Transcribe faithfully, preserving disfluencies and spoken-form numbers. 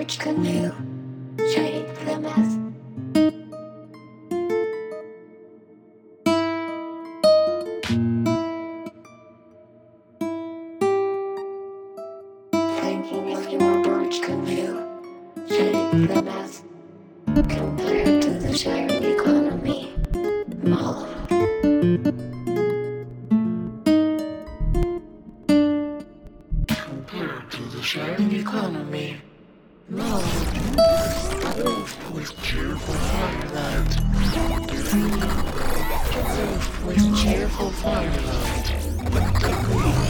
barge canoe, Saint Plymouth. Thinking of your barge canoe, Saint Plymouth, compared to the sharing economy, Mull. Compared to the sharing economy, Mull. Roof with cheerful firelight. Roof with cheerful firelight.